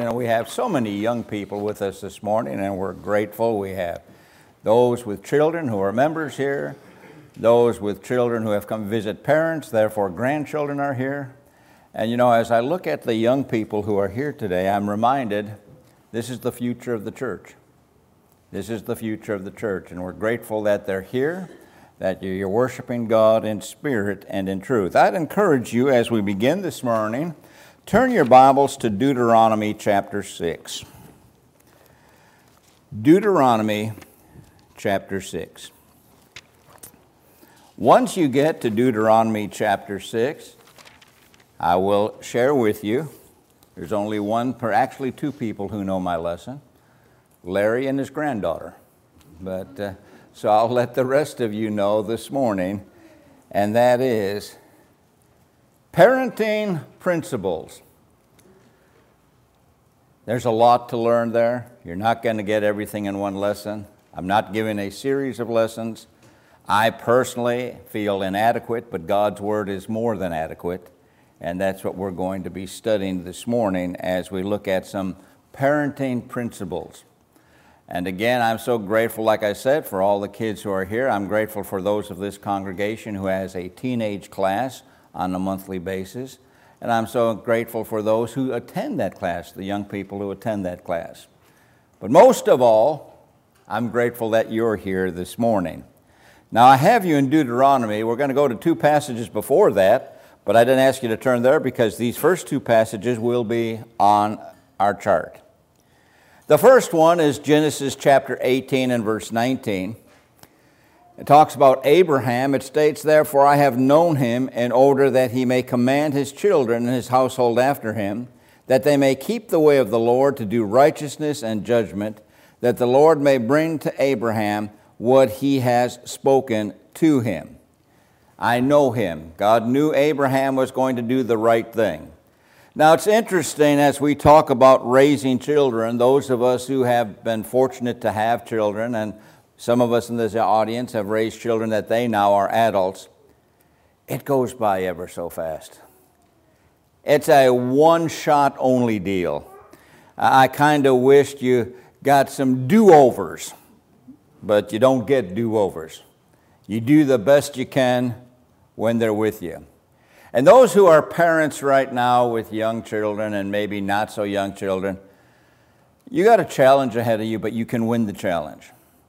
and we have so many young people with us this morning, and we're grateful. We have those with children who are members here, those with children who have come visit parents, therefore grandchildren are here. And you know, as I look at the young people who are here today, I'm reminded this is the future of the church. This is the future of the church, and we're grateful that they're here, that you're worshiping God in spirit and in truth. I'd encourage you as we begin this morning, turn your Bibles to Deuteronomy chapter 6. Deuteronomy chapter 6. Once you get to Deuteronomy chapter 6, I will share with you, there's only actually two people who know my lesson, Larry and his granddaughter. So I'll let the rest of you know this morning, and that is parenting principles. There's a lot to learn there. You're not going to get everything in one lesson. I'm not giving a series of lessons. I personally feel inadequate, but God's Word is more than adequate, and that's what we're going to be studying this morning as we look at some parenting principles. And again, I'm so grateful, like I said, for all the kids who are here. I'm grateful for those of this congregation who has a teenage class on a monthly basis. And I'm so grateful for those who attend that class, the young people who attend that class. But most of all, I'm grateful that you're here this morning. Now, I have you in Deuteronomy. We're going to go to two passages before that, but I didn't ask you to turn there because these first two passages will be on our chart. The first one is Genesis chapter 18 and verse 19. It talks about Abraham. It states, "Therefore I have known him in order that he may command his children and his household after him, that they may keep the way of the Lord to do righteousness and judgment, that the Lord may bring to Abraham what he has spoken to him." I know him. God knew Abraham was going to do the right thing. Now, it's interesting as we talk about raising children, those of us who have been fortunate to have children, and some of us in this audience have raised children that they now are adults, it goes by ever so fast. It's a one-shot only deal. I kind of wished you got some do-overs, but you don't get do-overs. You do the best you can when they're with you. And those who are parents right now with young children and maybe not so young children, you got a challenge ahead of you, but you can win the challenge.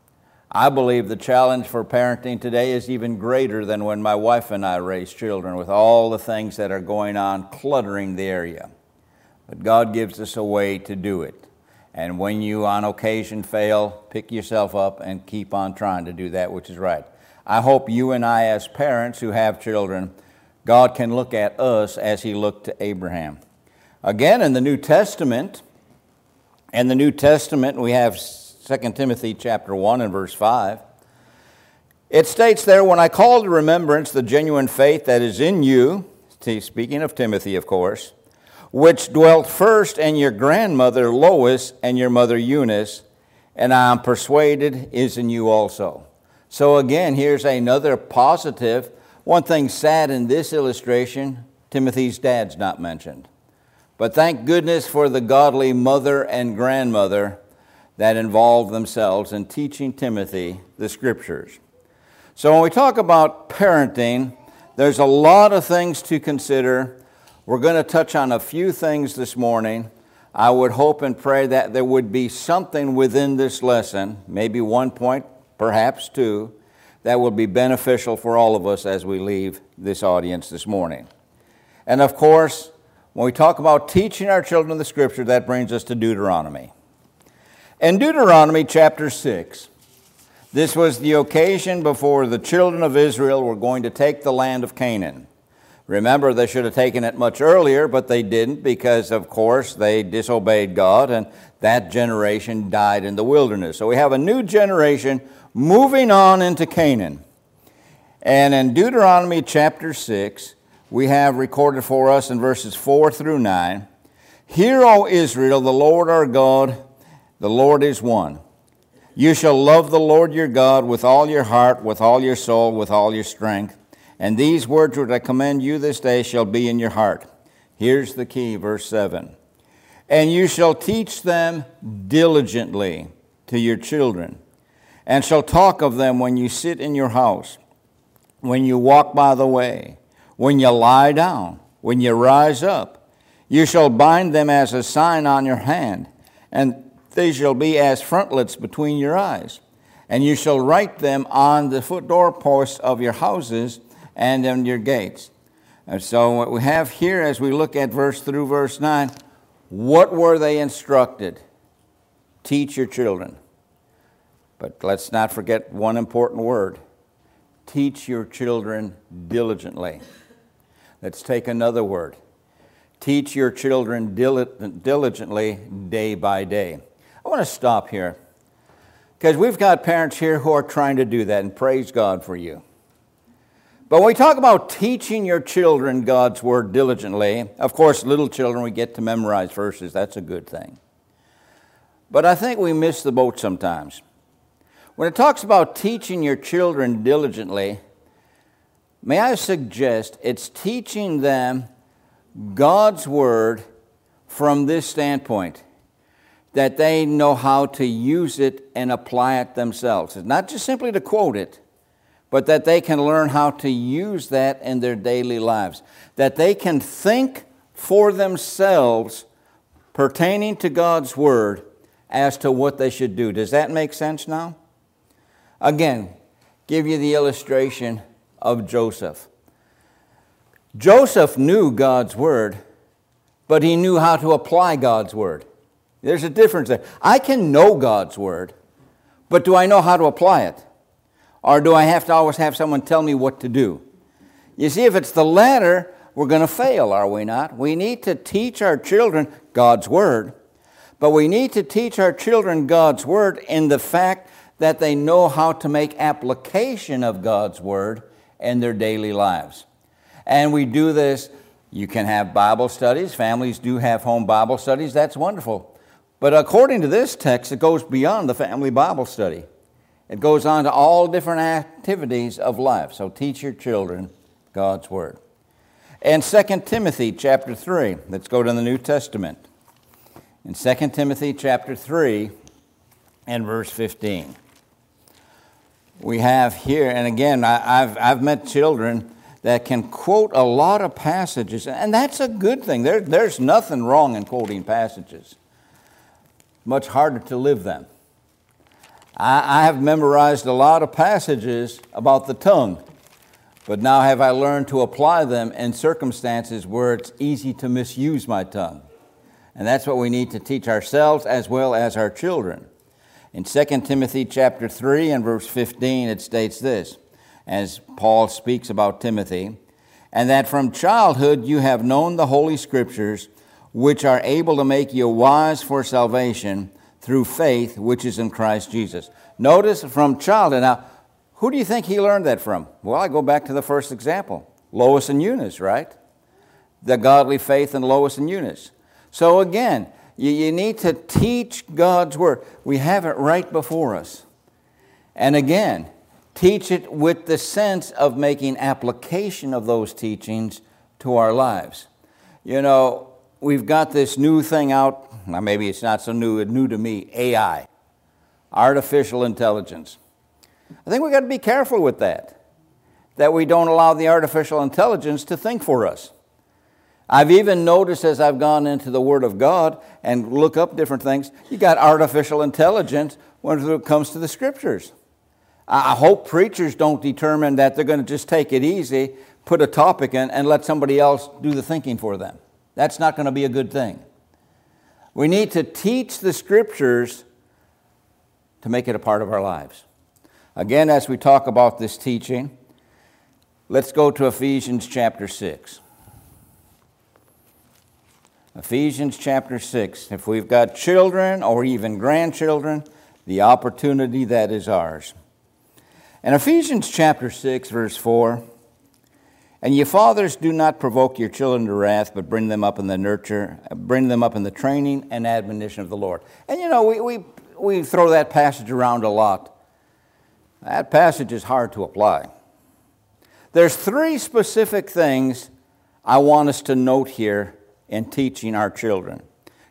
I believe the challenge for parenting today is even greater than when my wife and I raised children with all the things that are going on cluttering the area. But God gives us a way to do it. And when you on occasion fail, pick yourself up and keep on trying to do that which is right. I hope you and I as parents who have children, God can look at us as he looked to Abraham. Again, in the New Testament, we have 2 Timothy chapter 1 and verse 5. It states there, "When I call to remembrance the genuine faith that is in you," speaking of Timothy, of course, "which dwelt first in your grandmother Lois and your mother Eunice, and I am persuaded is in you also." So again, here's another positive. One thing sad in this illustration, Timothy's dad's not mentioned. But thank goodness for the godly mother and grandmother that involved themselves in teaching Timothy the Scriptures. So when we talk about parenting, there's a lot of things to consider. We're going to touch on a few things this morning. I would hope and pray that there would be something within this lesson, maybe one point, perhaps two, that will be beneficial for all of us as we leave this audience this morning. And of course, when we talk about teaching our children the Scripture, that brings us to Deuteronomy. In Deuteronomy chapter 6, this was the occasion before the children of Israel were going to take the land of Canaan. Remember, they should have taken it much earlier, but they didn't because, of course, they disobeyed God, and that generation died in the wilderness. So we have a new generation moving on into Canaan. And in Deuteronomy chapter 6, we have recorded for us in verses 4 through 9, "Hear, O Israel, the Lord our God, the Lord is one. You shall love the Lord your God with all your heart, with all your soul, with all your strength. And these words which I command you this day shall be in your heart." Here's the key, verse 7. And you shall teach them diligently to your children, and shall talk of them when you sit in your house, when you walk by the way, when you lie down, when you rise up. You shall bind them as a sign on your hand, and they shall be as frontlets between your eyes. And you shall write them on the doorposts of your houses and on your gates. And so what we have here as we look at verse 9, what were they instructed? Teach your children. But let's not forget one important word. Teach your children diligently. Let's take another word. Teach your children diligently day by day. I want to stop here because we've got parents here who are trying to do that, and praise God for you. But when we talk about teaching your children God's Word diligently, of course, little children, we get to memorize verses. That's a good thing. But I think we miss the boat sometimes. When it talks about teaching your children diligently, may I suggest it's teaching them God's Word from this standpoint, that they know how to use it and apply it themselves. It's not just simply to quote it, but that they can learn how to use that in their daily lives, that they can think for themselves pertaining to God's Word as to what they should do. Does that make sense now? Again, give you the illustration of Joseph. Joseph knew God's Word, but he knew how to apply God's Word. There's a difference there. I can know God's Word, but do I know how to apply it? Or do I have to always have someone tell me what to do? You see, if it's the latter, we're going to fail, are we not? We need to teach our children God's Word, but we need to teach our children God's Word in the fact that they know how to make application of God's Word in their daily lives. And we do this. You can have Bible studies. Families do have home Bible studies. That's wonderful. But according to this text, it goes beyond the family Bible study. It goes on to all different activities of life. So teach your children God's Word. In 2 Timothy chapter 3, let's go to the New Testament. In 2 Timothy chapter 3 and verse 15. We have here, and again, I've met children that can quote a lot of passages, and that's a good thing. There's nothing wrong in quoting passages. Much harder to live them. I have memorized a lot of passages about the tongue, but now have I learned to apply them in circumstances where it's easy to misuse my tongue. And that's what we need to teach ourselves as well as our children. In 2 Timothy chapter 3 and verse 15, it states this, as Paul speaks about Timothy, and that from childhood you have known the Holy Scriptures, which are able to make you wise for salvation through faith which is in Christ Jesus. Notice from childhood. Now, who do you think he learned that from? Well, I go back to the first example, Lois and Eunice, right? The godly faith in Lois and Eunice. So again, you need to teach God's Word. We have it right before us. And again, teach it with the sense of making application of those teachings to our lives. You know, we've got this new thing out. Now, maybe it's not so new to me, AI, artificial intelligence. I think we've got to be careful with that we don't allow the artificial intelligence to think for us. I've even noticed as I've gone into the Word of God and look up different things, you got artificial intelligence when it comes to the Scriptures. I hope preachers don't determine that they're going to just take it easy, put a topic in, and let somebody else do the thinking for them. That's not going to be a good thing. We need to teach the Scriptures to make it a part of our lives. Again, as we talk about this teaching, let's go to Ephesians chapter 6. Ephesians chapter 6. If we've got children or even grandchildren, the opportunity that is ours. In Ephesians chapter 6, verse 4, and ye fathers, do not provoke your children to wrath, but bring them up in the training and admonition of the Lord. And you know, we throw that passage around a lot. That passage is hard to apply. There's 3 specific things I want us to note here in teaching our children.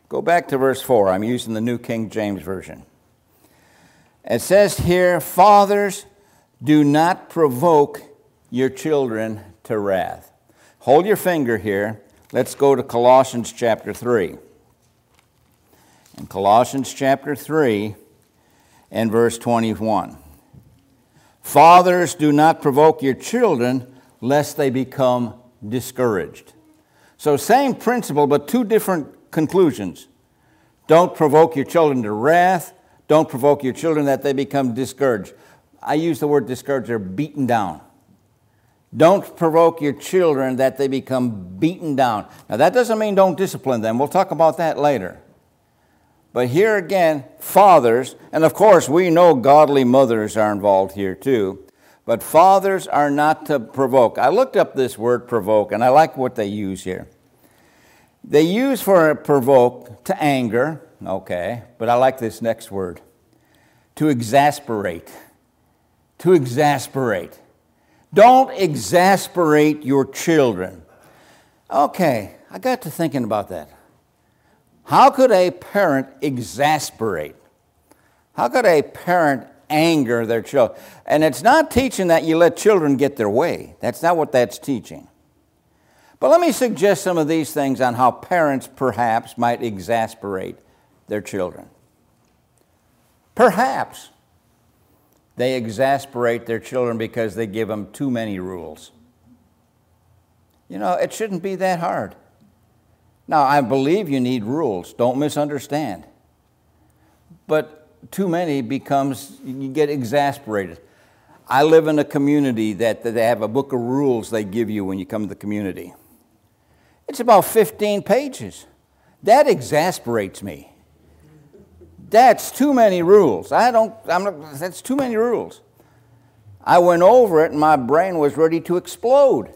Go back to verse 4. I'm using the New King James Version. It says here, fathers, do not provoke your children to wrath. Hold your finger here. Let's go to Colossians chapter 3. In Colossians chapter 3 and verse 21. Fathers, do not provoke your children lest they become discouraged. So same principle, but two different conclusions. Don't provoke your children to wrath. Don't provoke your children that they become discouraged. I use the word discouraged, they're beaten down. Don't provoke your children that they become beaten down. Now that doesn't mean don't discipline them. We'll talk about that later. But here again, fathers, and of course we know godly mothers are involved here too, but fathers are not to provoke. I looked up this word provoke, and I like what they use here. They use for provoke to anger, okay, but I like this next word, to exasperate. To exasperate. Don't exasperate your children. Okay, I got to thinking about that. How could a parent exasperate? How could a parent anger their children? And it's not teaching that you let children get their way. That's not what that's teaching. But let me suggest some of these things on how parents perhaps might exasperate their children. Perhaps they exasperate their children because they give them too many rules. You know, it shouldn't be that hard. Now, I believe you need rules. Don't misunderstand. But too many becomes, you get exasperated. I live in a community that they have a book of rules they give you when you come to the community. It's about 15 pages. That exasperates me. That's too many rules. That's too many rules. I went over it and my brain was ready to explode.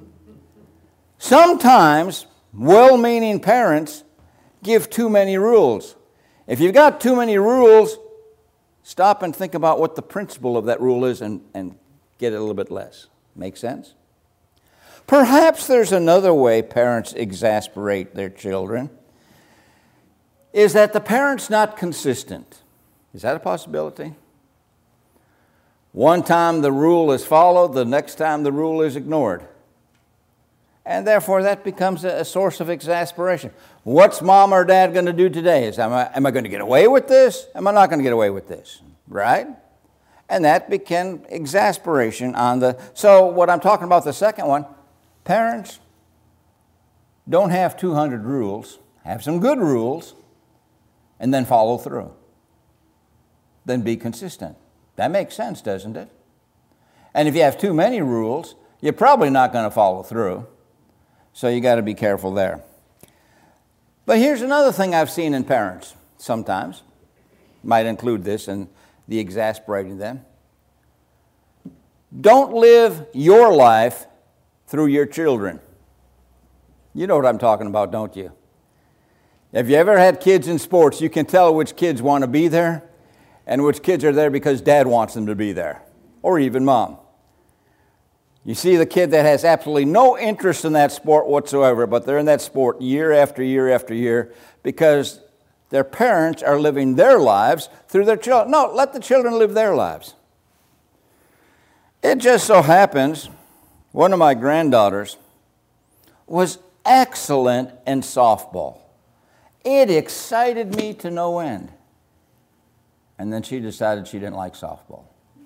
Sometimes well-meaning parents give too many rules. If you've got too many rules, stop and think about what the principle of that rule is and get it a little bit less. Make sense? Perhaps there's another way parents exasperate their children, is that the parent's not consistent. Is that a possibility? One time the rule is followed, the next time the rule is ignored. And therefore that becomes a source of exasperation. What's mom or dad going to do today? Am I going to get away with this? Am I not going to get away with this? Right? And that became exasperation on the... So what I'm talking about, the second one, parents, don't have 200 rules. Have some good rules, and then follow through. Then be consistent. That makes sense, doesn't it? And if you have too many rules, you're probably not going to follow through. So you got to be careful there. But here's another thing I've seen in parents sometimes. Might include this in the exasperating them. Don't live your life through your children. You know what I'm talking about, don't you? If you ever had kids in sports, you can tell which kids want to be there and which kids are there because dad wants them to be there, or even mom. You see the kid that has absolutely no interest in that sport whatsoever, but they're in that sport year after year after year because their parents are living their lives through their children. No, let the children live their lives. It just so happens one of my granddaughters was excellent in softball. It excited me to no end. And then she decided she didn't like softball.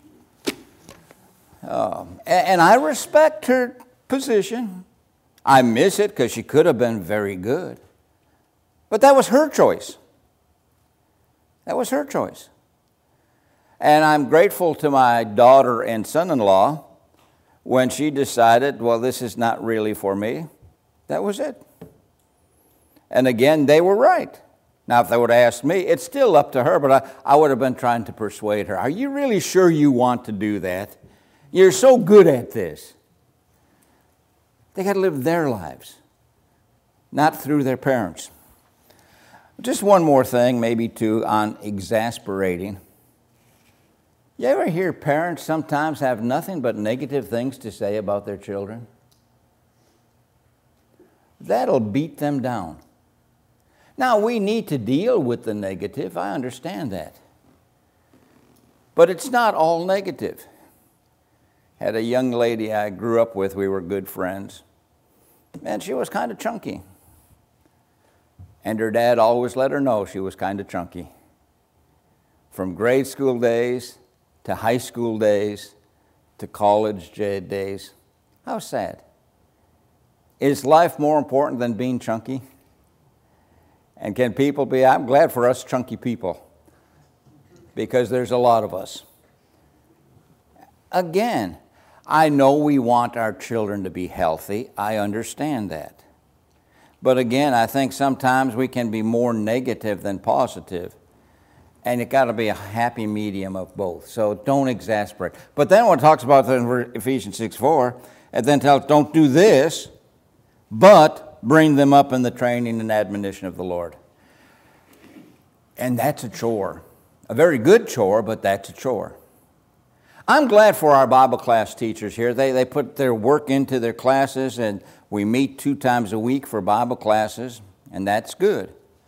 And I respect her position. I miss it because she could have been very good. But that was her choice. That was her choice. And I'm grateful to my daughter and son-in-law when she decided, well, this is not really for me. That was it. And again, they were right. Now, if they would have asked me, it's still up to her, but I would have been trying to persuade her. Are you really sure you want to do that? You're so good at this. They got to live their lives, not through their parents. Just one more thing, maybe two, on exasperating. You ever hear parents sometimes have nothing but negative things to say about their children? That'll beat them down. Now, we need to deal with the negative. I understand that. But it's not all negative. Had a young lady I grew up with, we were good friends, and she was kind of chunky. And her dad always let her know she was kind of chunky. From grade school days to high school days to college days. How sad. Is life more important than being chunky? And can people be? I'm glad for us chunky people, because there's a lot of us. Again, I know we want our children to be healthy. I understand that. But again, I think sometimes we can be more negative than positive. And it got to be a happy medium of both. So don't exasperate. But then when it talks about in Ephesians 6:4, it then tells, don't do this, but bring them up in the training and admonition of the Lord. And that's a chore. A very good chore, but that's a chore. I'm glad for our Bible class teachers here. They put their work into their classes, and we meet 2 times a week for Bible classes, and that's good.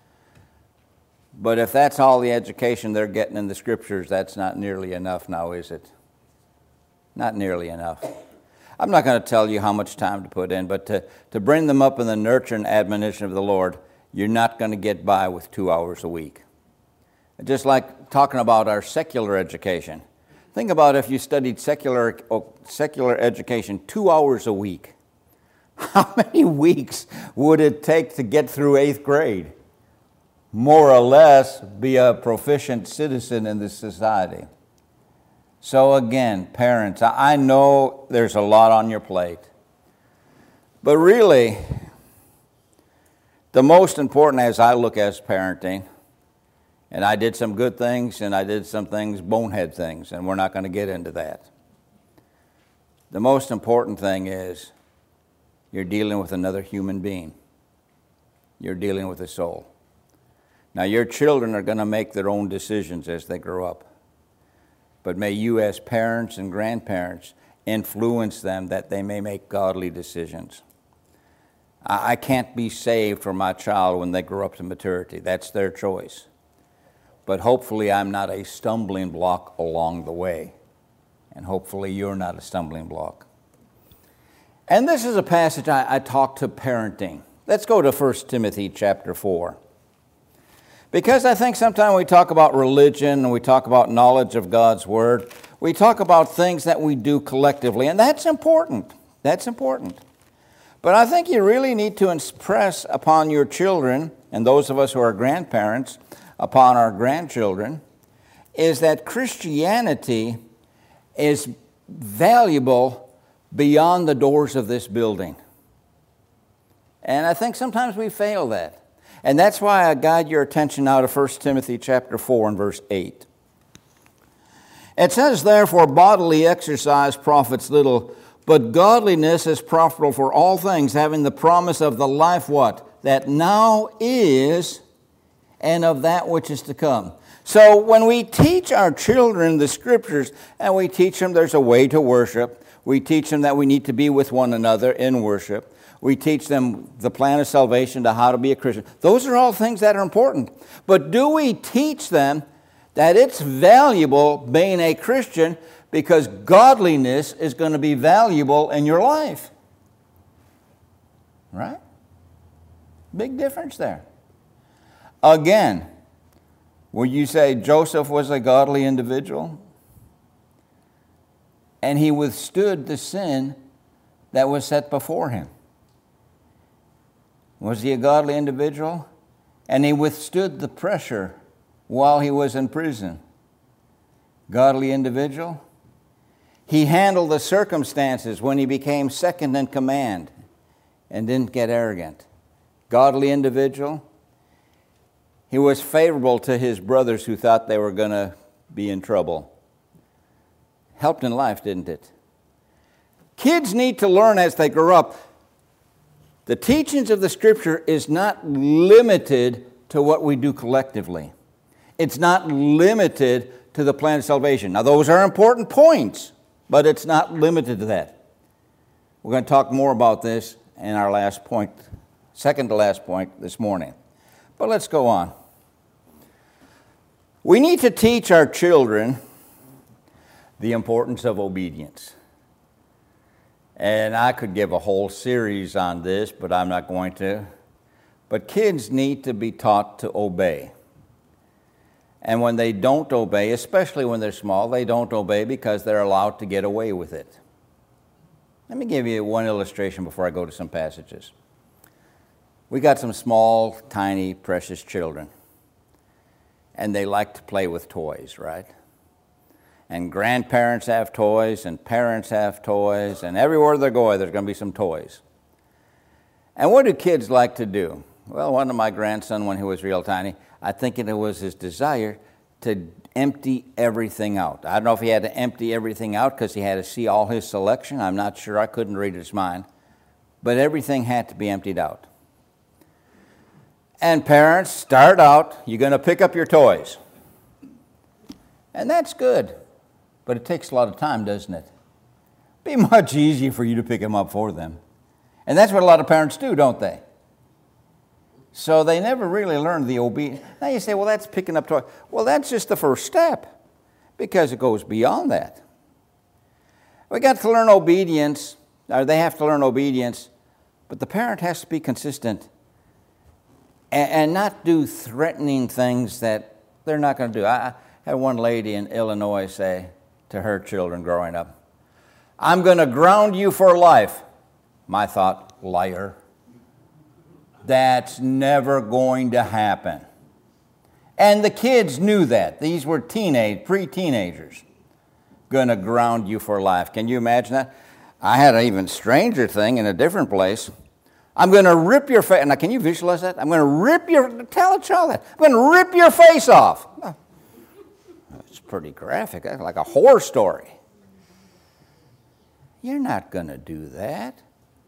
But if that's all the education they're getting in the Scriptures, that's not nearly enough now, is it? Not nearly enough. I'm not going to tell you how much time to put in, but to bring them up in the nurture and admonition of the Lord, you're not going to get by with 2 hours a week. Just like talking about our secular education. Think about if you studied secular education 2 hours a week. How many weeks would it take to get through 8th grade? More or less be a proficient citizen in this society. So again, parents, I know there's a lot on your plate. But really, the most important as I look at parenting, and I did some good things and I did some things, bonehead things, and we're not going to get into that. The most important thing is you're dealing with another human being. You're dealing with a soul. Now, your children are going to make their own decisions as they grow up. But may you as parents and grandparents influence them that they may make godly decisions. I can't be saved for my child when they grow up to maturity. That's their choice. But hopefully I'm not a stumbling block along the way. And hopefully you're not a stumbling block. And this is a passage I talk to parenting. Let's go to 1 Timothy chapter 4. Because I think sometimes we talk about religion and we talk about knowledge of God's Word, we talk about things that we do collectively, and that's important. That's important. But I think you really need to impress upon your children, and those of us who are grandparents, upon our grandchildren, is that Christianity is valuable beyond the doors of this building. And I think sometimes we fail that. And that's why I guide your attention now to 1 Timothy chapter 4 and verse 8. It says, therefore, bodily exercise profits little, but godliness is profitable for all things, having the promise of the life, what? That now is, and of that which is to come. So when we teach our children the Scriptures, and we teach them there's a way to worship, we teach them that we need to be with one another in worship, we teach them the plan of salvation to how to be a Christian. Those are all things that are important. But do we teach them that it's valuable being a Christian because godliness is going to be valuable in your life? Right? Big difference there. Again, would you say Joseph was a godly individual? And he withstood the sin that was set before him. Was he a godly individual? And he withstood the pressure while he was in prison. Godly individual? He handled the circumstances when he became second in command and didn't get arrogant. Godly individual? He was favorable to his brothers who thought they were going to be in trouble. Helped in life, didn't it? Kids need to learn as they grow up. The teachings of the Scripture is not limited to what we do collectively. It's not limited to the plan of salvation. Now, those are important points, but it's not limited to that. We're going to talk more about this in our last point, second to last point this morning. But let's go on. We need to teach our children the importance of obedience. And I could give a whole series on this, but I'm not going to. But kids need to be taught to obey. And when they don't obey, especially when they're small, they don't obey because they're allowed to get away with it. Let me give you one illustration before I go to some passages. We got some small, tiny, precious children. And they like to play with toys, right? And grandparents have toys, and parents have toys, and everywhere they go, there's going to be some toys. And what do kids like to do? Well, one of my grandson, when he was real tiny, I think it was his desire to empty everything out. I don't know if he had to empty everything out because he had to see all his selection. I'm not sure. I couldn't read his mind. But everything had to be emptied out. And parents, start out, you're going to pick up your toys. And that's good. But it takes a lot of time, doesn't it? It'd be much easier for you to pick them up for them. And that's what a lot of parents do, don't they? So they never really learn the obedience. Now you say, well, that's picking up toys. Well, that's just the first step because it goes beyond that. We got to learn obedience, or they have to learn obedience, but the parent has to be consistent and not do threatening things that they're not going to do. I had one lady in Illinois say to her children growing up, I'm going to ground you for life. My thought, liar. That's never going to happen. And the kids knew that. These were pre-teenagers. Going to ground you for life. Can you imagine that? I had an even stranger thing in a different place. I'm going to rip your face. Now, can you visualize that? I'm going to tell a child that. I'm going to rip your face off. It's pretty graphic. That's like a horror story. You're not going to do that.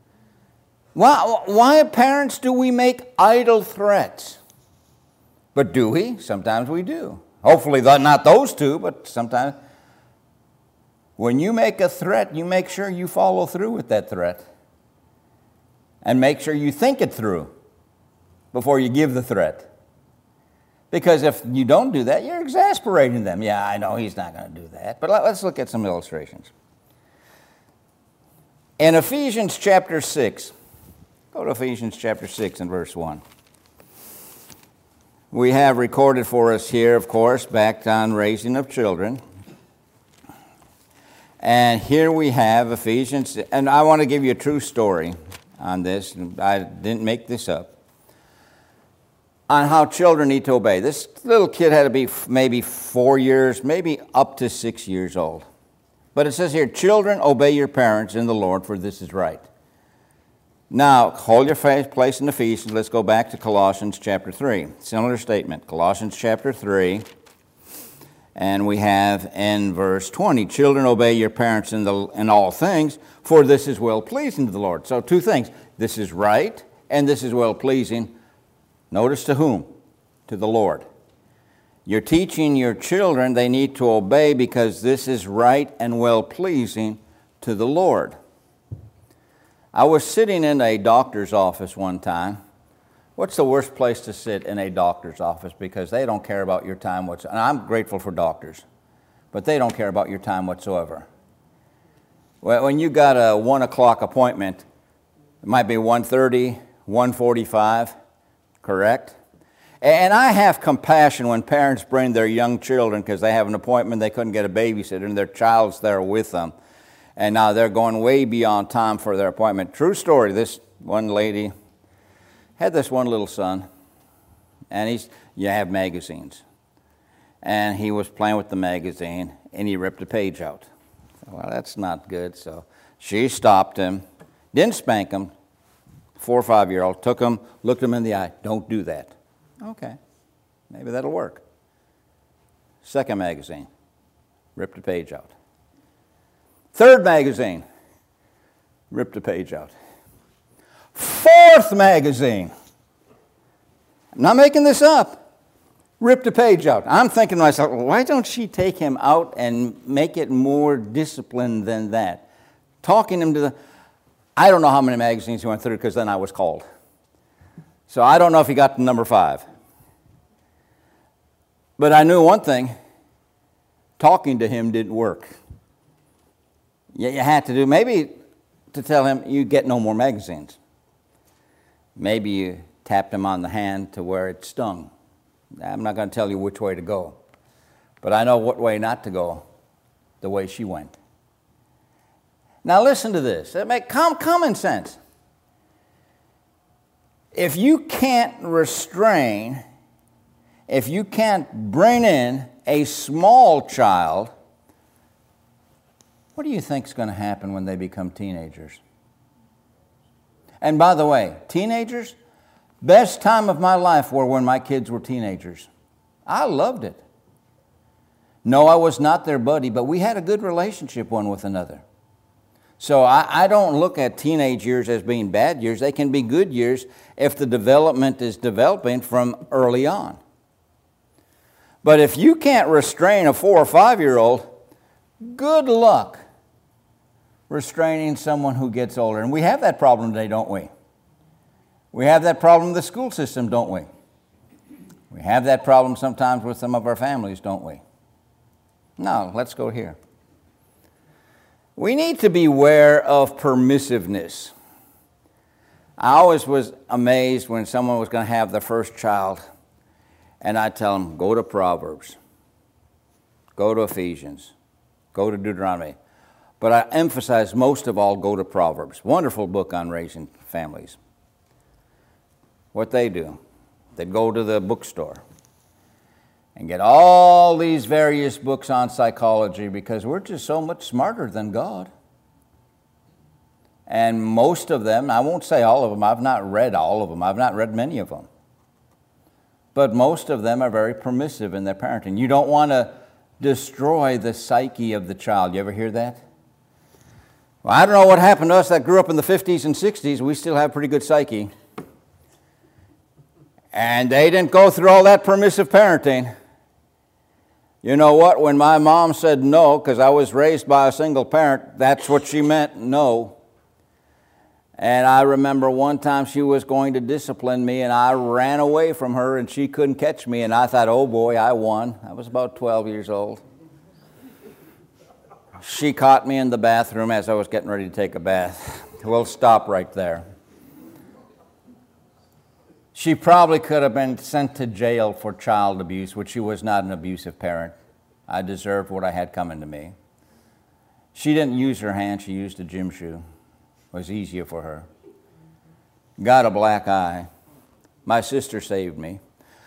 Why, parents, do we make idle threats? But do we? Sometimes we do. Hopefully not those two, but sometimes. When you make a threat, you make sure you follow through with that threat. And make sure you think it through before you give the threat. Because if you don't do that, you're exasperating them. Yeah, I know he's not going to do that. But let's look at some illustrations. In Ephesians chapter 6, go to Ephesians chapter 6 and verse 1. We have recorded for us here, of course, back on raising of children. And here we have Ephesians, and I want to give you a true story on this. I didn't make this up. On how children need to obey. This little kid had to be maybe 4 years, maybe up to 6 years old. But it says here, children, obey your parents in the Lord, for this is right. Now, hold your place in Ephesians. Let's go back to Colossians chapter 3. Similar statement. Colossians chapter 3. And we have in verse 20, children, obey your parents in all things, for this is well-pleasing to the Lord. So two things. This is right, and this is well-pleasing. Notice to whom? To the Lord. You're teaching your children they need to obey because this is right and well-pleasing to the Lord. I was sitting in a doctor's office one time. What's the worst place to sit in a doctor's office? Because they don't care about your time whatsoever. And I'm grateful for doctors, but they don't care about your time whatsoever. When you got a 1 o'clock appointment, it might be 1:30, 1:45, correct? And I have compassion when parents bring their young children because they have an appointment, they couldn't get a babysitter, and their child's there with them. And now they're going way beyond time for their appointment. True story, this one lady had this one little son, and you have magazines. And he was playing with the magazine, and he ripped a page out. Well, that's not good. So she stopped him, didn't spank him, 4 or 5-year-old, took him, looked him in the eye. Don't do that. Okay, maybe that'll work. Second magazine, ripped a page out. Third magazine, ripped a page out. Fourth magazine, I'm not making this up, ripped a page out. I'm thinking to myself, why don't she take him out and make it more disciplined than that? Talking him to I don't know how many magazines he went through because then I was called. So I don't know if he got to number 5. But I knew one thing, talking to him didn't work. You had to do, maybe to tell him, you get no more magazines. Maybe you tapped him on the hand to where it stung. I'm not going to tell you which way to go, but I know what way not to go, the way she went. Now listen to this. It makes common sense. If you can't restrain, if you can't bring in a small child, what do you think is going to happen when they become teenagers? And by the way, teenagers, best time of my life were when my kids were teenagers. I loved it. No, I was not their buddy, but we had a good relationship one with another. So I don't look at teenage years as being bad years. They can be good years if the development is developing from early on. But if you can't restrain a 4 or 5-year-old, good luck restraining someone who gets older. And we have that problem today, don't we? We have that problem in the school system, don't we? We have that problem sometimes with some of our families, don't we? Now, let's go here. We need to beware of permissiveness. I always was amazed when someone was going to have their first child, and I tell them, go to Proverbs, go to Ephesians, go to Deuteronomy. But I emphasize most of all, go to Proverbs. Wonderful book on raising families. What they do, they go to the bookstore and get all these various books on psychology because we're just so much smarter than God. And most of them, I won't say all of them, I've not read all of them, I've not read many of them. But most of them are very permissive in their parenting. You don't want to destroy the psyche of the child. You ever hear that? Well, I don't know what happened to us that grew up in the 50s and 60s. We still have pretty good psyche. And they didn't go through all that permissive parenting. You know what? When my mom said no, because I was raised by a single parent, that's what she meant, no. And I remember one time she was going to discipline me, and I ran away from her, and she couldn't catch me. And I thought, oh boy, I won. I was about 12 years old. She caught me in the bathroom as I was getting ready to take a bath. We'll stop right there. She probably could have been sent to jail for child abuse, which she was not an abusive parent. I deserved what I had coming to me. She didn't use her hand, she used a gym shoe. It was easier for her. Got a black eye. My sister saved me.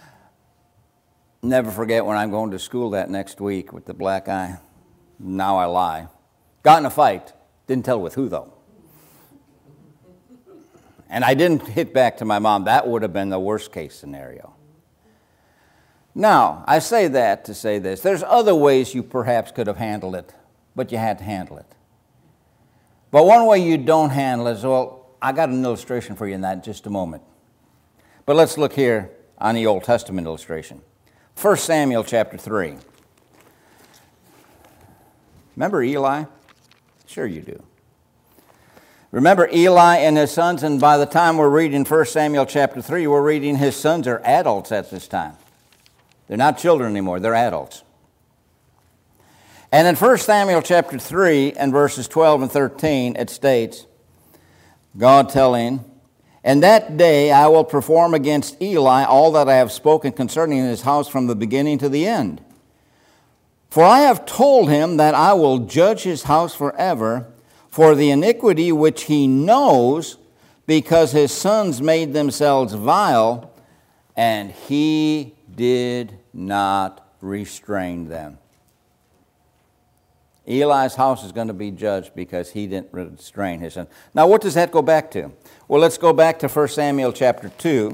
Never forget when I'm going to school that next week with the black eye. Now I lie. Got in a fight. Didn't tell with who, though. And I didn't hit back to my mom. That would have been the worst case scenario. Now, I say that to say this. There's other ways you perhaps could have handled it, but you had to handle it. But one way you don't handle it is, well, I got an illustration for you in that in just a moment. But let's look here on the Old Testament illustration. 1 Samuel chapter 3. Remember Eli? Sure you do. Remember Eli and his sons, and by the time we're reading 1 Samuel chapter 3, we're reading his sons are adults at this time. They're not children anymore, they're adults. And in 1 Samuel chapter 3 and verses 12 and 13, it states, God telling, and that day I will perform against Eli all that I have spoken concerning his house from the beginning to the end. For I have told him that I will judge his house forever for the iniquity which he knows, because his sons made themselves vile, and he did not restrain them. Eli's house is going to be judged because he didn't restrain his son. Now, what does that go back to? Well, let's go back to 1 Samuel chapter 2.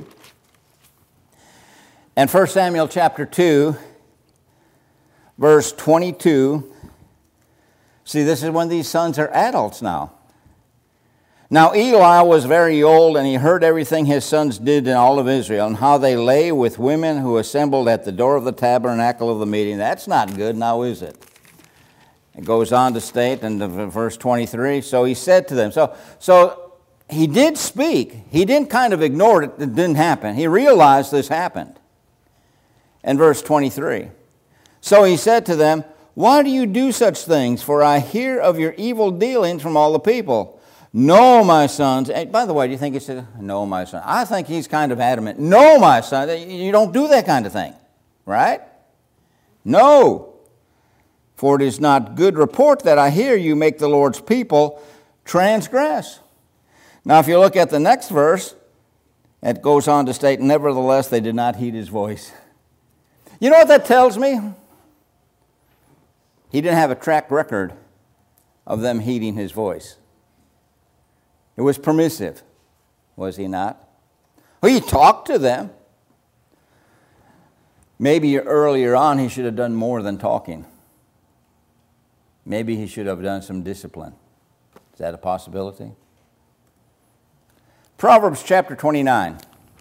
And 1 Samuel chapter 2, verse 22. See, this is when these sons are adults now. Now Eli was very old, and he heard everything his sons did in all of Israel, and how they lay with women who assembled at the door of the tabernacle of the meeting. That's not good, now is it? It goes on to state in verse 23, so he said to them. So he did speak. He didn't kind of ignore it. It didn't happen. He realized this happened. And verse 23. So he said to them, why do you do such things? For I hear of your evil dealings from all the people. No, my sons. And by the way, do you think he said, no, my son? I think he's kind of adamant. No, my son. You don't do that kind of thing. Right? No. For it is not good report that I hear you make the Lord's people transgress. Now, if you look at the next verse, it goes on to state, nevertheless, they did not heed his voice. You know what that tells me? He didn't have a track record of them heeding his voice. It was permissive, was he not? Well, he talked to them. Maybe earlier on he should have done more than talking. Maybe he should have done some discipline. Is that a possibility? Proverbs chapter 29.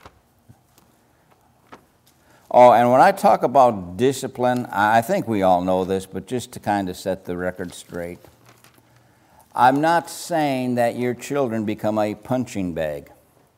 Oh, and when I talk about discipline, I think we all know this, but just to kind of set the record straight, I'm not saying that your children become a punching bag.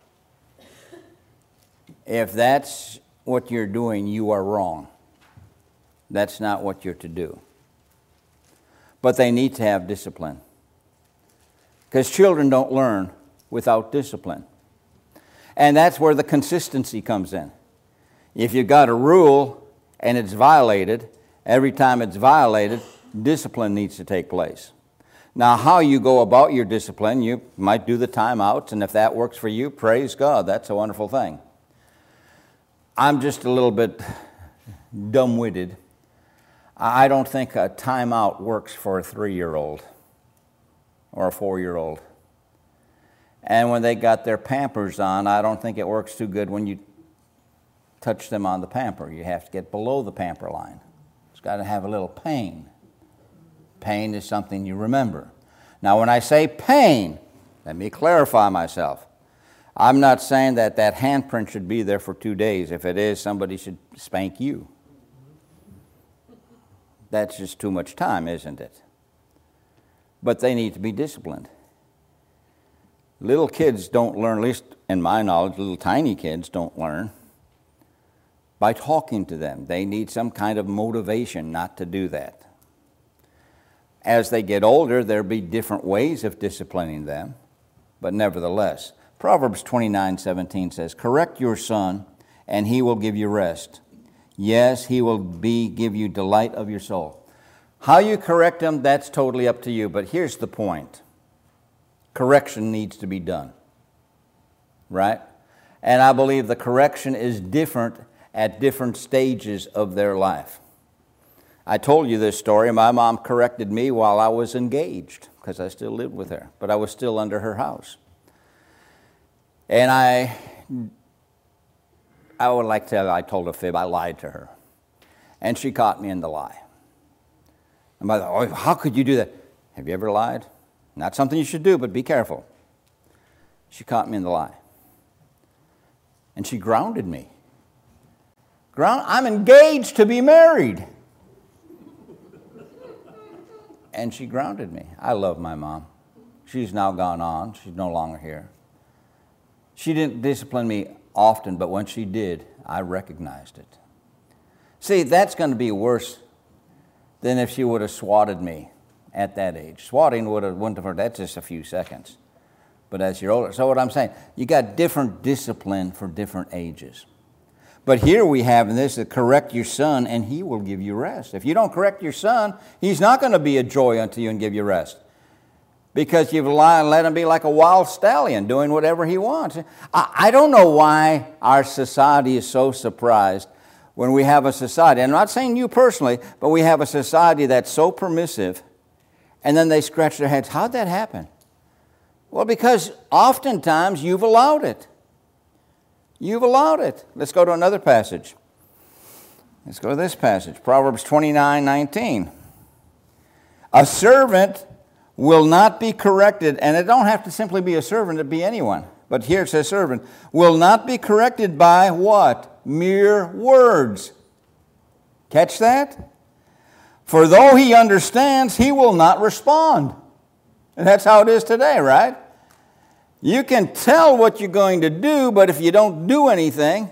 If that's what you're doing, you are wrong. That's not what you're to do. But they need to have discipline. Because children don't learn without discipline. And that's where the consistency comes in. If you've got a rule and it's violated, every time it's violated, discipline needs to take place. Now, how you go about your discipline, you might do the timeouts, and if that works for you, praise God, that's a wonderful thing. I'm just a little bit dumb-witted. I don't think a timeout works for a 3-year-old or a 4-year-old. And when they got their Pampers on, I don't think it works too good when you touch them on the pamper. You have to get below the pamper line. It's got to have a little pain. Pain is something you remember. Now, when I say pain, let me clarify myself. I'm not saying that that handprint should be there for 2 days. If it is, somebody should spank you. That's just too much time, isn't it? But they need to be disciplined. Little kids don't learn, at least in my knowledge, little tiny kids don't learn by talking to them. They need some kind of motivation not to do that. As they get older, there'll be different ways of disciplining them, but nevertheless. Proverbs 29:17 says, correct your son, and he will give you rest. Yes, he will give you delight of your soul. How you correct him, that's totally up to you, but here's the point. Correction needs to be done, right? And I believe the correction is different at different stages of their life. I told you this story. My mom corrected me while I was engaged because I still lived with her, but I was still under her house. And I would like to tell I told a fib. I lied to her. And she caught me in the lie. And by the way, oh, how could you do that? Have you ever lied? Not something you should do, but be careful. She caught me in the lie. And she grounded me. I'm engaged to be married. And she grounded me. I love my mom. She's now gone on. She's no longer here. She didn't discipline me often, but when she did, I recognized it. See, that's going to be worse than if she would have swatted me at that age. Swatting wouldn't have hurt. That's just a few seconds. But as you're older, so what I'm saying, you got different discipline for different ages. But here we have in this to correct your son, and he will give you rest. If you don't correct your son, he's not going to be a joy unto you and give you rest. Because you've let him be like a wild stallion doing whatever he wants. I don't know why our society is so surprised when we have a society. I'm not saying you personally, but we have a society that's so permissive, and then they scratch their heads. How'd that happen? Well, because oftentimes you've allowed it. You've allowed it. Let's go to another passage. Let's go to this passage, Proverbs 29:19. A servant will not be corrected, and it don't have to simply be a servant, it be anyone. But here it says servant, will not be corrected by what? Mere words. Catch that? For though he understands, he will not respond. And that's how it is today, right? You can tell what you're going to do, but if you don't do anything,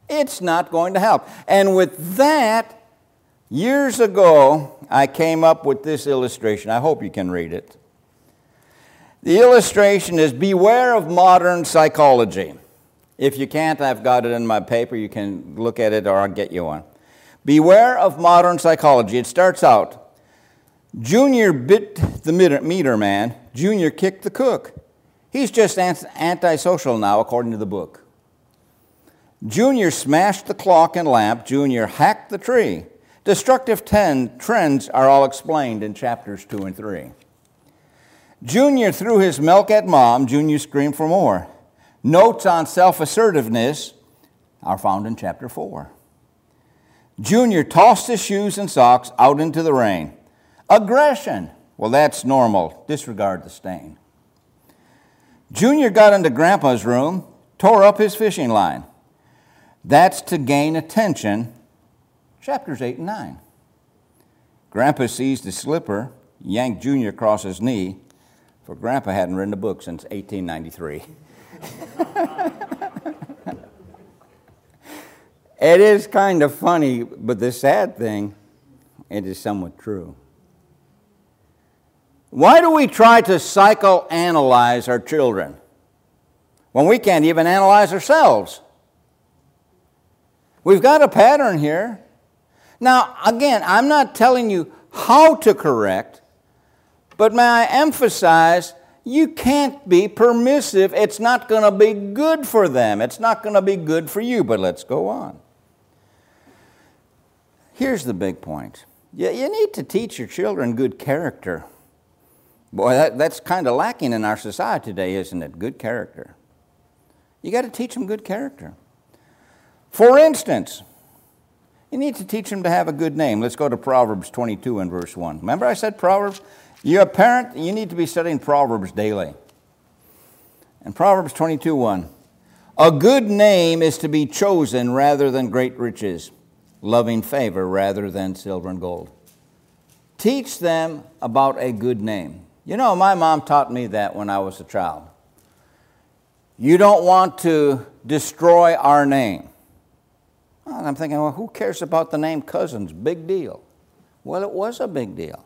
It's not going to help. And with that, years ago, I came up with this illustration. I hope you can read it. The illustration is beware of modern psychology. If you can't, I've got it in my paper. You can look at it or I'll get you one. Beware of modern psychology. It starts out, Junior bit the meter man. Junior kicked the cook. He's just antisocial now, according to the book. Junior smashed the clock and lamp. Junior hacked the tree. Destructive trends are all explained in chapters 2 and 3. Junior threw his milk at Mom. Junior screamed for more. Notes on self-assertiveness are found in chapter 4. Junior tossed his shoes and socks out into the rain. Aggression. Well, that's normal. Disregard the stain. Junior got into Grandpa's room, tore up his fishing line. That's to gain attention. Chapters 8 and 9. Grandpa seized his slipper, yanked Junior across his knee, for Grandpa hadn't written a book since 1893. It is kind of funny, but the sad thing, it is somewhat true. Why do we try to psychoanalyze our children when we can't even analyze ourselves? We've got a pattern here. Now, again, I'm not telling you how to correct, but may I emphasize, you can't be permissive. It's not going to be good for them. It's not going to be good for you, but let's go on. Here's the big point. You need to teach your children good character. Boy, that's kind of lacking in our society today, isn't it? Good character. You got to teach them good character. For instance, you need to teach them to have a good name. Let's go to Proverbs 22 and verse 1. Remember I said Proverbs? You're a parent, you need to be studying Proverbs daily. And Proverbs 22:1. A good name is to be chosen rather than great riches, loving favor rather than silver and gold. Teach them about a good name. You know, my mom taught me that when I was a child. You don't want to destroy our name. Well, I'm thinking, well, who cares about the name Cousins? Big deal. Well, it was a big deal.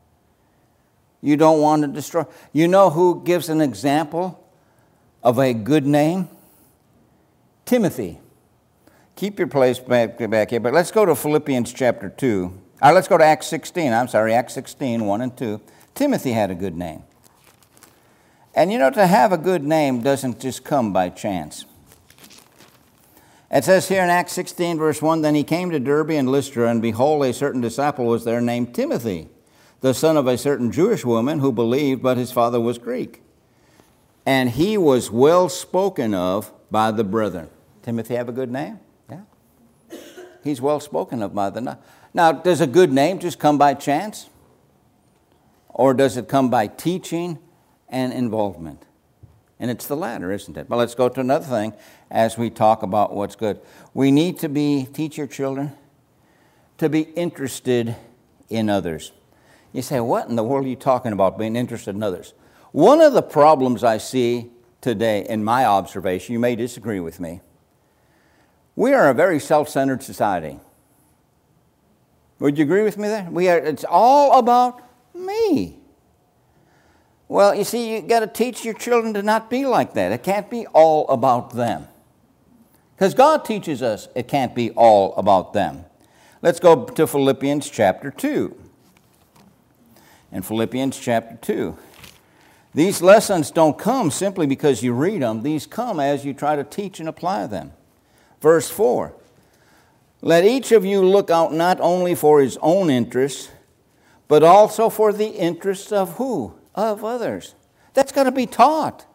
You don't want to destroy. You know who gives an example of a good name? Timothy. Keep your place back here, but let's go to Philippians chapter 2. Let's go to Acts 16. Acts 16, 1 and 2. Timothy had a good name. And you know, to have a good name doesn't just come by chance. It says here in Acts 16, verse 1, Then he came to Derbe and Lystra, and behold, a certain disciple was there named Timothy, the son of a certain Jewish woman who believed, but his father was Greek. And he was well spoken of by the brethren. Timothy have a good name? Yeah. He's well spoken of by the... Now, does a good name just come by chance? Or does it come by teaching and involvement? And it's the latter, isn't it? But let's go to another thing as we talk about what's good. We need to teach your children to be interested in others. You say, what in the world are you talking about, being interested in others? One of the problems I see today in my observation, you may disagree with me, we are a very self-centered society. Would you agree with me there? It's all about me. Well, you see, you've got to teach your children to not be like that. It can't be all about them. Because God teaches us it can't be all about them. Let's go to Philippians chapter 2. In Philippians chapter 2. These lessons don't come simply because you read them. These come as you try to teach and apply them. Verse 4. Let each of you look out not only for his own interests, but also for the interests of who? Of others. That's got to be taught.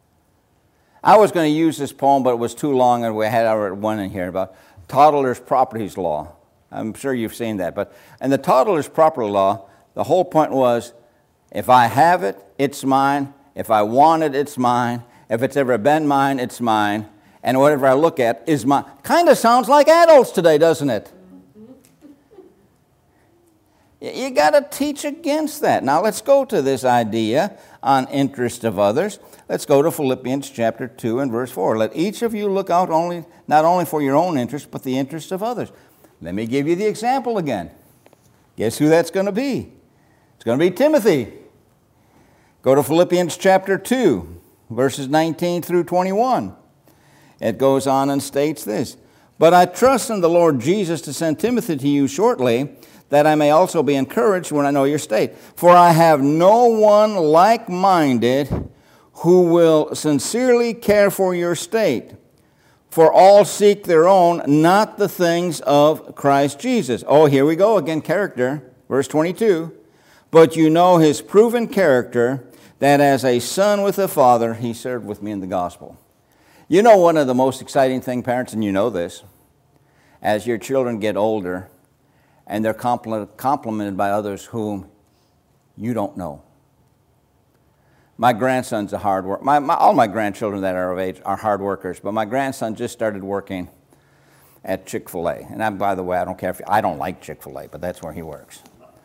I was going to use this poem, but it was too long, and we had our one in here about toddler's properties law. I'm sure you've seen that. But in the toddler's property law, the whole point was, if I have it, it's mine. If I want it, it's mine. If it's ever been mine, it's mine. And whatever I look at is mine. Kind of sounds like adults today, doesn't it? You got to teach against that. Now let's go to this idea on interest of others. Let's go to Philippians chapter 2 and verse 4. Let each of you look out not only for your own interest, but the interest of others. Let me give you the example again. Guess who that's going to be? It's going to be Timothy. Go to Philippians chapter 2, verses 19 through 21. It goes on and states this. But I trust in the Lord Jesus to send Timothy to you shortly, that I may also be encouraged when I know your state. For I have no one like-minded who will sincerely care for your state. For all seek their own, not the things of Christ Jesus. Oh, here we go again, character. Verse 22. But you know his proven character, that as a son with a father, he served with me in the gospel. You know one of the most exciting things, parents, and you know this, as your children get older and they're complimented by others whom you don't know. My grandson's a hard worker. All my grandchildren that are of age are hard workers, but my grandson just started working at Chick-fil-A. And by the way, I don't like Chick-fil-A, but that's where he works.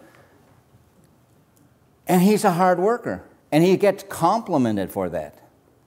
And he's a hard worker, and he gets complimented for that.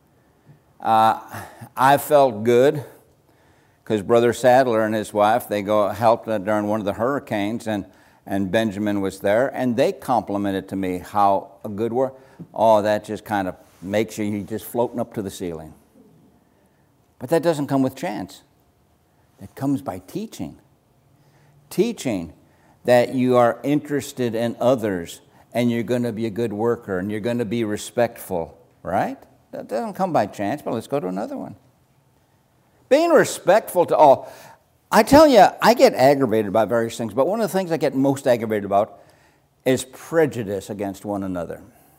I felt good because Brother Sadler and his wife, they helped during one of the hurricanes, and Benjamin was there, and they complimented to me how a good work. Oh, that just kind of makes you just floating up to the ceiling. But that doesn't come with chance. It comes by teaching. Teaching that you are interested in others, and you're going to be a good worker, and you're going to be respectful, right? That doesn't come by chance, but let's go to another one. Being respectful to all. I tell you, I get aggravated by various things, but one of the things I get most aggravated about is prejudice against one another.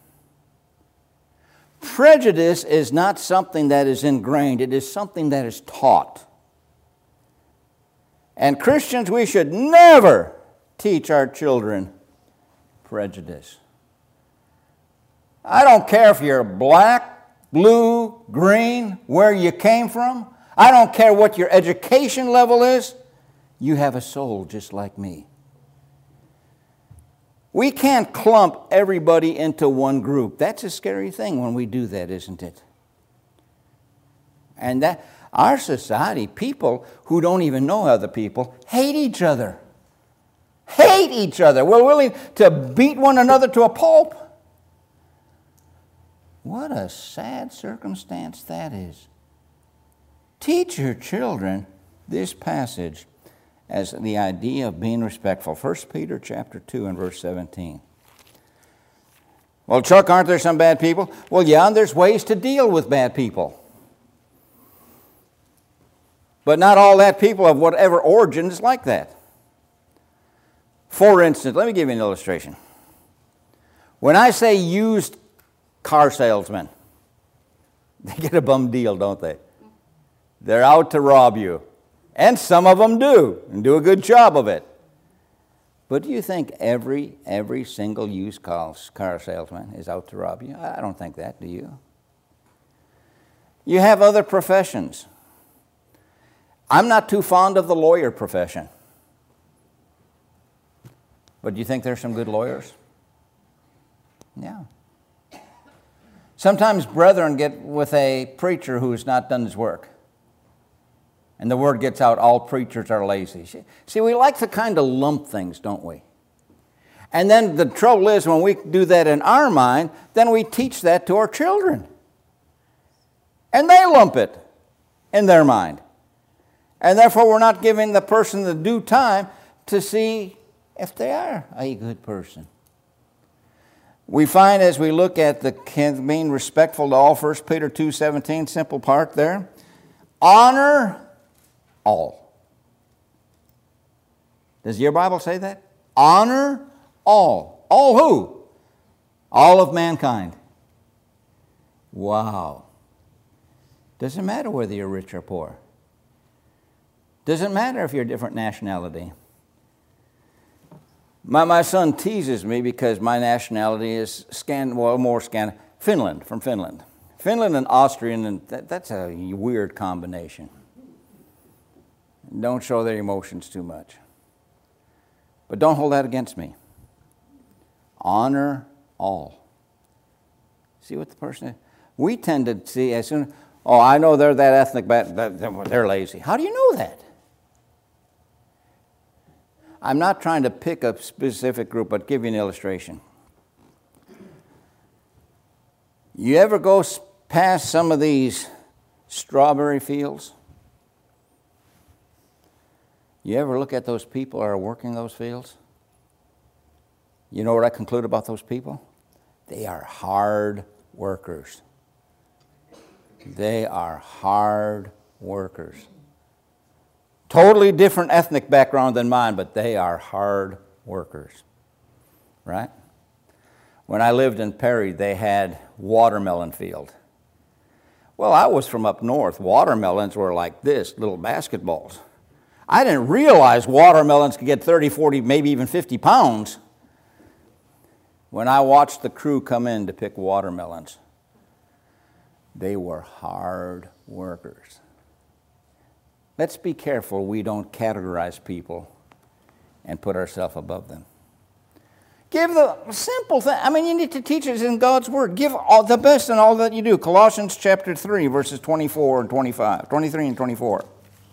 Prejudice is not something that is ingrained. It is something that is taught. And Christians, we should never teach our children prejudice. I don't care if you're black, blue, green, where you came from. I don't care what your education level is. You have a soul just like me. We can't clump everybody into one group. That's a scary thing when we do that, isn't it? And that our society, people who don't even know other people, hate each other. Hate each other. We're willing to beat one another to a pulp. What a sad circumstance that is. Teach your children this passage as the idea of being respectful. 1 Peter chapter 2 and verse 17. Well, Chuck, aren't there some bad people? Well, yeah, and there's ways to deal with bad people. But not all that people of whatever origin is like that. For instance, let me give you an illustration. When I say used car salesmen, they get a bum deal, don't they? They're out to rob you. And some of them do, and do a good job of it. But do you think every single used car salesman is out to rob you? I don't think that, do you? You have other professions. I'm not too fond of the lawyer profession. But do you think there's some good lawyers? Yeah. Sometimes brethren get with a preacher who has not done his work. And the word gets out, all preachers are lazy. See, we like to kind of lump things, don't we? And then the trouble is, when we do that in our mind, then we teach that to our children. And they lump it in their mind. And therefore, we're not giving the person the due time to see if they are a good person. We find as we look at the being respectful to all, 1 Peter 2:17, simple part there. Honor all. Does your Bible say that? Honor all. All who? All of mankind. Wow. Doesn't matter whether you're rich or poor. Doesn't matter if you're a different nationality. My son teases me because my nationality is Finland, from Finland. Finland and Austrian, and that's a weird combination. Don't show their emotions too much. But don't hold that against me. Honor all. See what the person is? We tend to see as soon, oh, I know they're that ethnic, they're lazy. How do you know that? I'm not trying to pick a specific group, but give you an illustration. You ever go past some of these strawberry fields? You ever look at those people that are working those fields? You know what I conclude about those people? They are hard workers. They are hard workers. Totally different ethnic background than mine, but they are hard workers. Right? When I lived in Perry, they had watermelon field. Well, I was from up north. Watermelons were like this, little basketballs. I didn't realize watermelons could get 30, 40, maybe even 50 pounds when I watched the crew come in to pick watermelons. They were hard workers. Let's be careful we don't categorize people and put ourselves above them. Give the simple thing. I mean, you need to teach us in God's Word. Give all the best in all that you do. Colossians chapter 3, verses 24 and 25, 23 and 24.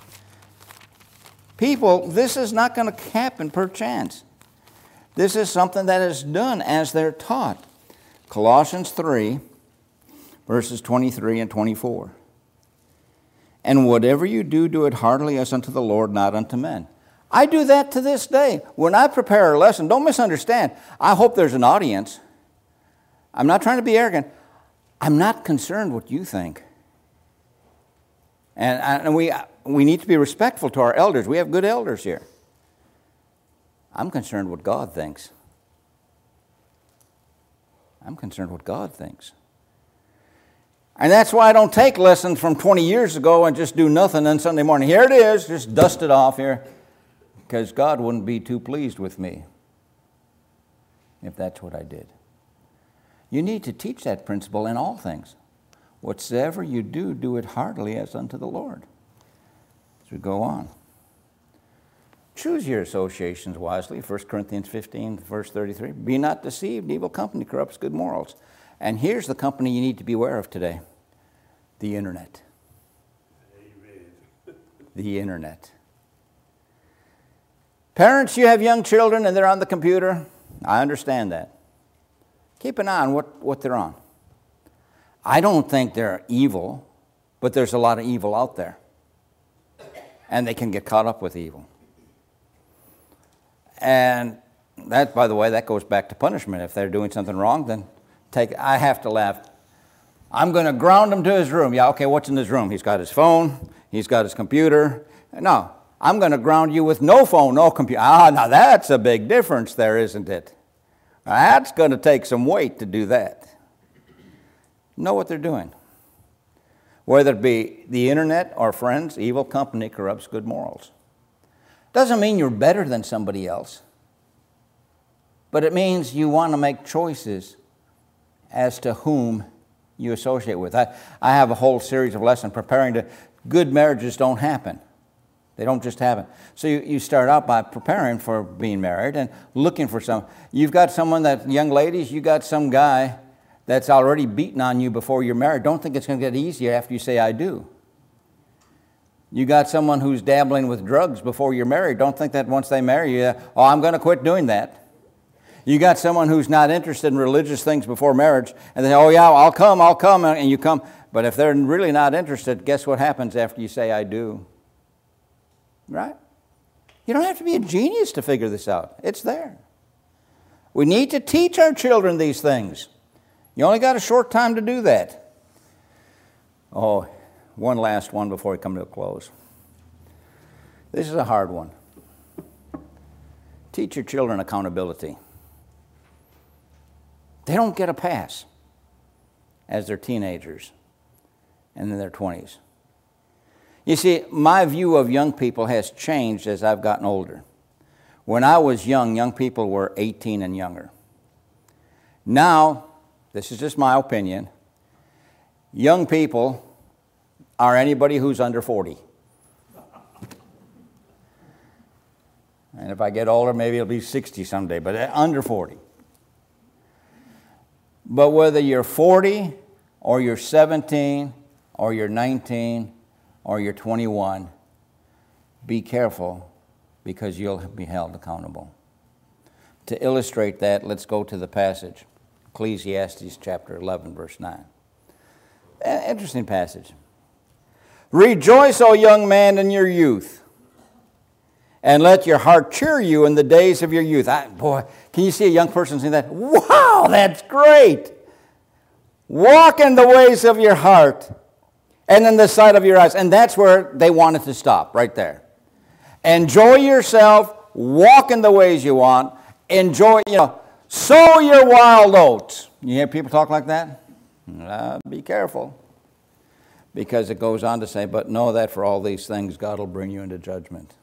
People, this is not going to happen per chance. This is something that is done as they're taught. Colossians 3, verses 23 and 24. And whatever you do, do it heartily as unto the Lord, not unto men. I do that to this day. When I prepare a lesson, don't misunderstand. I hope there's an audience. I'm not trying to be arrogant. I'm not concerned what you think. And we need to be respectful to our elders. We have good elders here. I'm concerned what God thinks. I'm concerned what God thinks. And that's why I don't take lessons from 20 years ago and just do nothing on Sunday morning. Here it is, just dust it off here. Because God wouldn't be too pleased with me if that's what I did. You need to teach that principle in all things. Whatsoever you do, do it heartily as unto the Lord. As we go on. Choose your associations wisely. 1 Corinthians 15, verse 33. Be not deceived. Evil company corrupts good morals. And here's the company you need to be aware of today. The internet. Amen. The internet. Parents, you have young children and they're on the computer. I understand that. Keep an eye on what they're on. I don't think they're evil, but there's a lot of evil out there. And they can get caught up with evil. And that, by the way, that goes back to punishment. If they're doing something wrong, then I have to laugh. I'm going to ground him to his room. Yeah, okay, what's in his room? He's got his phone. He's got his computer. No. I'm going to ground you with no phone, no computer. Now that's a big difference there, isn't it? That's going to take some weight to do that. Know what they're doing. Whether it be the internet or friends, evil company corrupts good morals. Doesn't mean you're better than somebody else. But it means you want to make choices as to whom you associate with. I have a whole series of lessons preparing to, good marriages don't happen. They don't just happen. So you start out by preparing for being married and looking for some. You've got someone that, young ladies, you got some guy that's already beaten on you before you're married. Don't think it's going to get easier after you say, I do. You got someone who's dabbling with drugs before you're married. Don't think that once they marry you, oh, I'm going to quit doing that. You got someone who's not interested in religious things before marriage, and they say, oh yeah, I'll come, and you come. But if they're really not interested, guess what happens after you say, I do? Right? You don't have to be a genius to figure this out. It's there. We need to teach our children these things. You only got a short time to do that. Oh, one last one before we come to a close. This is a hard one. Teach your children accountability. They don't get a pass as they're teenagers and in their 20s. You see, my view of young people has changed as I've gotten older. When I was young people were 18 and younger. Now, this is just my opinion, young people are anybody who's under 40. And if I get older, maybe it'll be 60 someday, but under 40. But whether you're 40 or you're 17 or you're 19 or you're 21, be careful because you'll be held accountable. To illustrate that, let's go to the passage, Ecclesiastes chapter 11, verse 9. Interesting passage. Rejoice, O young man, in your youth, and let your heart cheer you in the days of your youth. Boy, can you see a young person saying that? Wow, that's great. Walk in the ways of your heart and in the sight of your eyes. And that's where they wanted to stop, right there. Enjoy yourself, walk in the ways you want, enjoy, sow your wild oats. You hear people talk like that? Be careful. Because it goes on to say, but know that for all these things, God will bring you into judgment.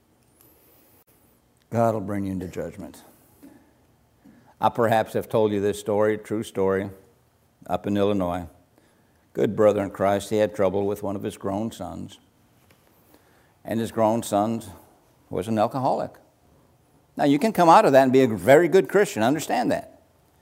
God will bring you into judgment. I perhaps have told you this story, true story, up in Illinois. Good brother in Christ, he had trouble with one of his grown sons. And his grown son was an alcoholic. Now, you can come out of that and be a very good Christian, understand that.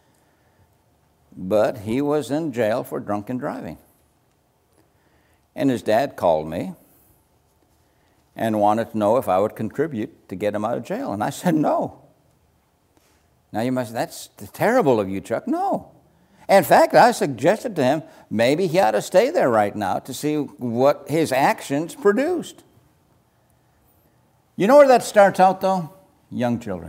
But he was in jail for drunken driving. And his dad called me and wanted to know if I would contribute to get him out of jail. And I said, no. Now you must say, that's terrible of you, Chuck. No. In fact, I suggested to him maybe he ought to stay there right now to see what his actions produced. You know where that starts out, though? Young children.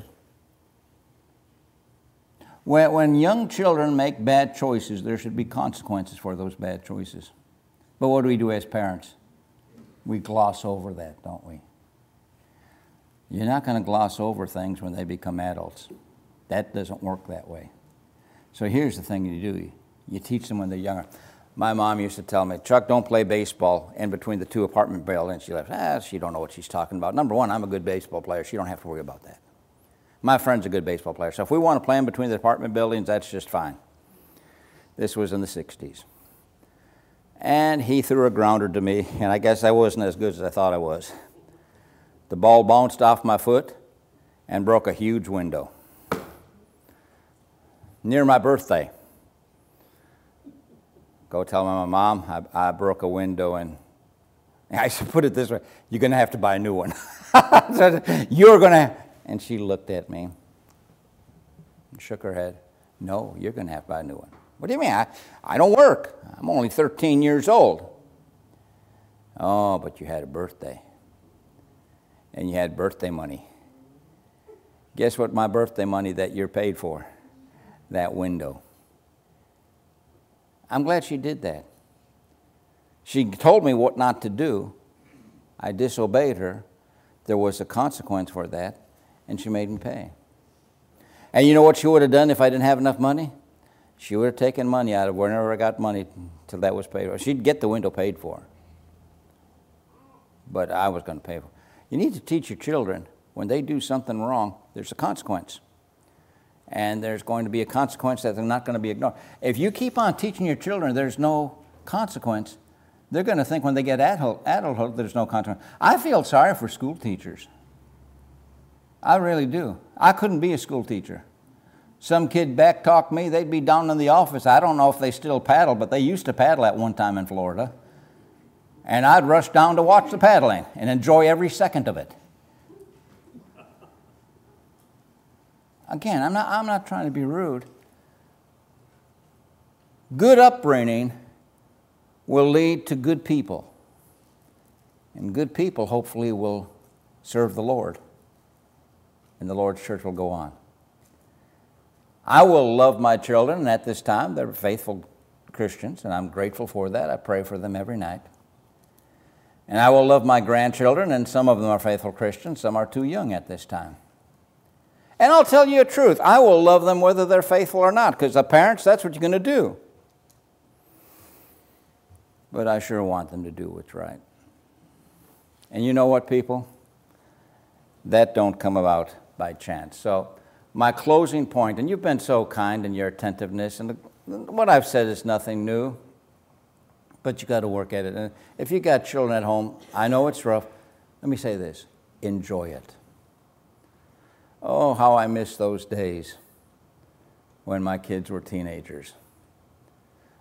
When young children make bad choices, there should be consequences for those bad choices. But what do we do as parents? We gloss over that, don't we? You're not going to gloss over things when they become adults. That doesn't work that way. So here's the thing you do. You teach them when they're younger. My mom used to tell me, Chuck, don't play baseball in between the two apartment buildings. She left. She don't know what she's talking about. Number one, I'm a good baseball player. She don't have to worry about that. My friend's a good baseball player. So if we want to play in between the apartment buildings, that's just fine. This was in the 60s. And he threw a grounder to me, and I guess I wasn't as good as I thought I was. The ball bounced off my foot and broke a huge window near my birthday. Go tell my mom I broke a window, and I should put it this way, you're going to have to buy a new one. You're going to, and she looked at me and shook her head. No, you're going to have to buy a new one. What do you mean? I don't work. I'm only 13 years old. Oh, but you had a birthday. And you had birthday money. Guess what my birthday money that year paid for? That window. I'm glad she did that. She told me what not to do. I disobeyed her. There was a consequence for that, and she made me pay. And you know what she would have done if I didn't have enough money? She would have taken money out of wherever I got money till that was paid for. She'd get the window paid for. But I was going to pay for it. You need to teach your children, when they do something wrong, there's a consequence. And there's going to be a consequence that they're not going to be ignored. If you keep on teaching your children there's no consequence, they're going to think when they get adulthood there's no consequence. I feel sorry for school teachers. I really do. I couldn't be a school teacher. Some kid back-talked me, they'd be down in the office. I don't know if they still paddle, but they used to paddle at one time in Florida. And I'd rush down to watch the paddling and enjoy every second of it. Again, I'm not trying to be rude. Good upbringing will lead to good people. And good people hopefully will serve the Lord. And the Lord's church will go on. I will love my children, and at this time they're faithful Christians, and I'm grateful for that. I pray for them every night. And I will love my grandchildren, and some of them are faithful Christians, some are too young at this time. And I'll tell you the truth, I will love them whether they're faithful or not, because the parents, that's what you're going to do. But I sure want them to do what's right. And you know what, people? That don't come about by chance. So my closing point, and you've been so kind in your attentiveness, and what I've said is nothing new, but you got to work at it. And if you got children at home, I know it's rough. Let me say this, enjoy it. Oh, how I miss those days when my kids were teenagers.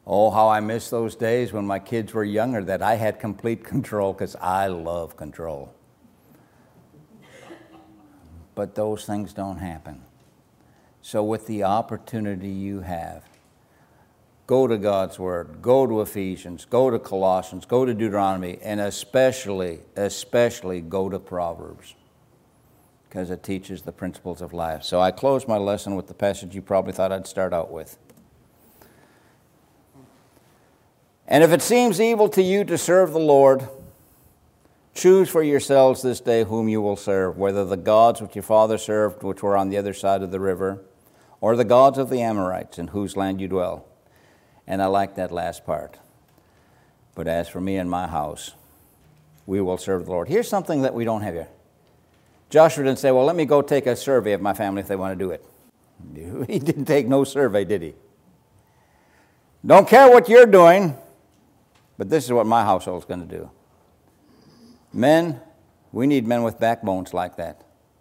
Oh, how I miss those days when my kids were younger, that I had complete control, because I love control. But those things don't happen. So with the opportunity you have, go to God's Word, go to Ephesians, go to Colossians, go to Deuteronomy, and especially go to Proverbs, because it teaches the principles of life. So I close my lesson with the passage you probably thought I'd start out with. And if it seems evil to you to serve the Lord, choose for yourselves this day whom you will serve, whether the gods which your father served, which were on the other side of the river, or the gods of the Amorites, in whose land you dwell. And I like that last part. But as for me and my house, we will serve the Lord. Here's something that we don't have here. Joshua didn't say, well, let me go take a survey of my family if they want to do it. He didn't take no survey, did he? Don't care what you're doing, but this is what my household's going to do. Men, we need men with backbones like that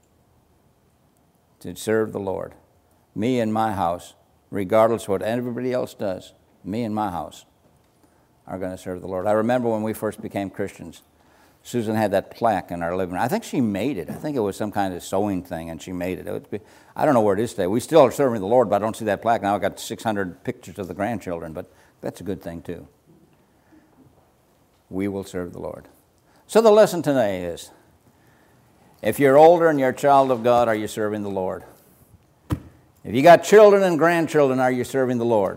to serve the Lord. Me and my house, regardless of what everybody else does, me and my house are going to serve the Lord. I remember when we first became Christians, Susan had that plaque in our living room. I think she made it. I think it was some kind of sewing thing, and she made it. I don't know where it is today. We still are serving the Lord, but I don't see that plaque. Now I've got 600 pictures of the grandchildren, but that's a good thing too. We will serve the Lord. So the lesson today is, if you're older and you're a child of God, are you serving the Lord? If you got children and grandchildren, are you serving the Lord?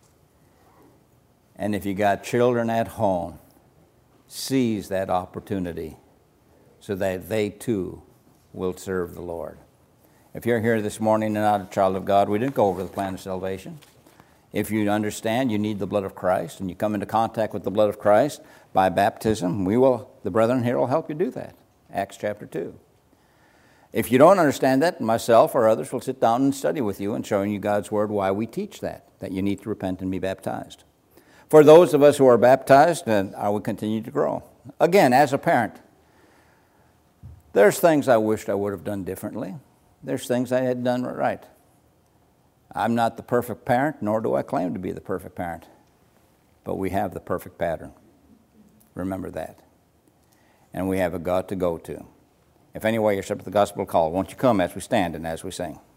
And if you got children at home, seize that opportunity so that they too will serve the Lord. If you're here this morning and not a child of God, we didn't go over the plan of salvation. If you understand you need the blood of Christ and you come into contact with the blood of Christ by baptism, the brethren here will help you do that. Acts chapter 2. If you don't understand that, myself or others will sit down and study with you and showing you God's Word why we teach that you need to repent and be baptized. For those of us who are baptized, I will continue to grow. Again, as a parent, there's things I wished I would have done differently. There's things I had done right. I'm not the perfect parent, nor do I claim to be the perfect parent. But we have the perfect pattern. Remember that. And we have a God to go to. If anyway you're accepted the gospel call, won't you come as we stand and as we sing?